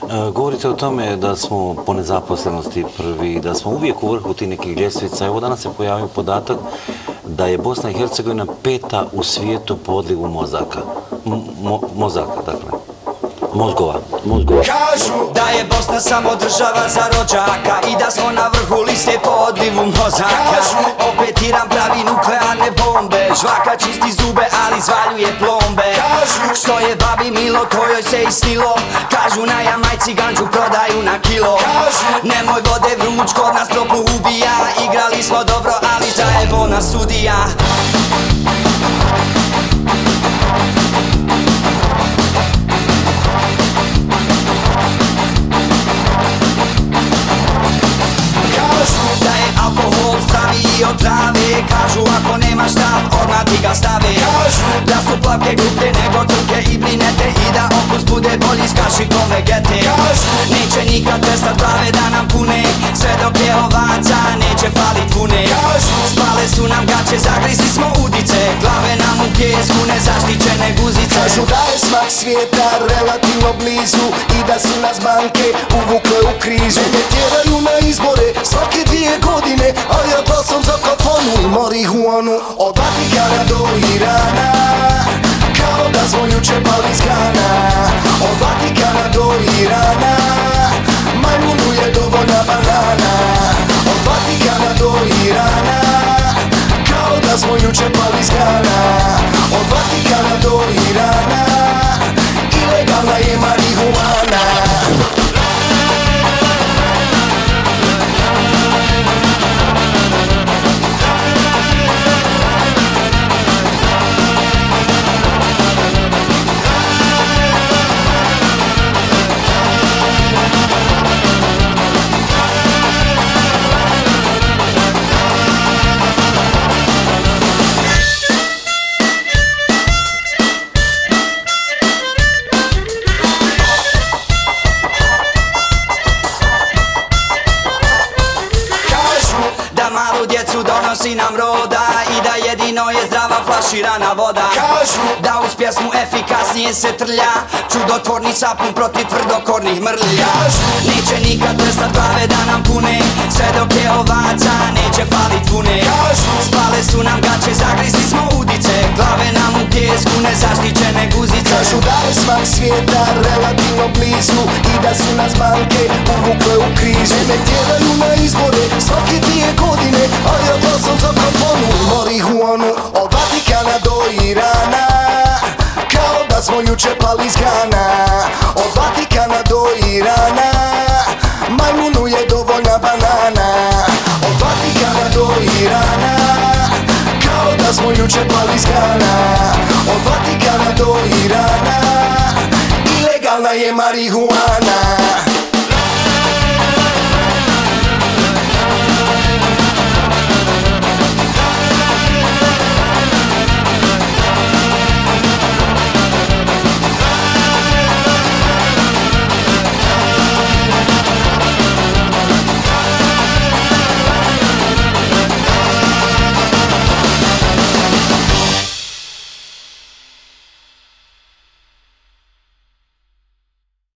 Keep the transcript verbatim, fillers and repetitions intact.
Govorite o tome da smo po nezaposlenosti prvi, da smo uvijek u vrhu tih nekih ljestvica. Evo danas se pojavio podatak da je Bosna i Hercegovina peta u svijetu po odlivu mozaka. Mo, mozaka, dakle. Mozgova, mozgova. Kažu da je Bosna samo država za rođaka i da smo na vrhu liste po odlivu mozaka. Kažu, opet Iran pravi nuklearne bombe, žvaka čisti zube, ali zvaljuje plombe. Kažu, što je babi milo, to joj se i snilo. Kažu, na Jamajci ganđu prodaju na kilo. Kažu, nemoj vode vruć, kod nas toplu ubija. Igrali smo dobro, ali zajebo nas sudija. Alkohol zdraviji od trave. Kažu ako nemaš stav, odmah ti ga stave. Kažu da su plavke grublje nego trke i brinete i da okus bude bolji s kašikom vegete. Kažu neće nikad prestat glave da nam pune, sve dok je ovaca neće falit vune. Kažu spale su nam gaće, zagrizli smo udice, glave nam u pjesku, nezaštićene guzice. Kažu da je smak svijeta relativno blizu i da su nas banke uvukle u krizu. Ne tjeraju na izbore svake dvije godine, a ja glasom za kafanu i marihuanu. Od Vatikana do Irana, kao da smo juče pali iz grana. Od Vatikana do Irana, majmunu je dovoljna banana. Od Vatikana do Irana, kao da smo juče pali iz grana. Od Vatikana do Irana, ilegalna je marihuana. Donosi nam roda i da jedino je zdrava flaširana voda. Kažu da uz pjesmu efikasnije se trlja, čudotvorni sapun protiv tvrdokornih mrlja. Kažu neće nikad prestat glave da nam pune, sve dok je ovaca neće falit vune. Kažu spale su nam gaće, zagrizli smo udice, glave nam u pjesku, nezaštićene guzice. Kažu da je smak svijeta relativno blizu i da su nas banke uvukle u krizu. Ne tjeraju na izbore svake dvije godine, a ja glasom za kafanu i marihuanu. Od Vatikana do Irana, kao da smo juče pali iz grana. Od Vatikana do Irana, majmunu je dovoljna banana. Od Vatikana do Irana, kao da smo juče pali iz grana. Od Vatikana do Irana, ilegalna je marihuana.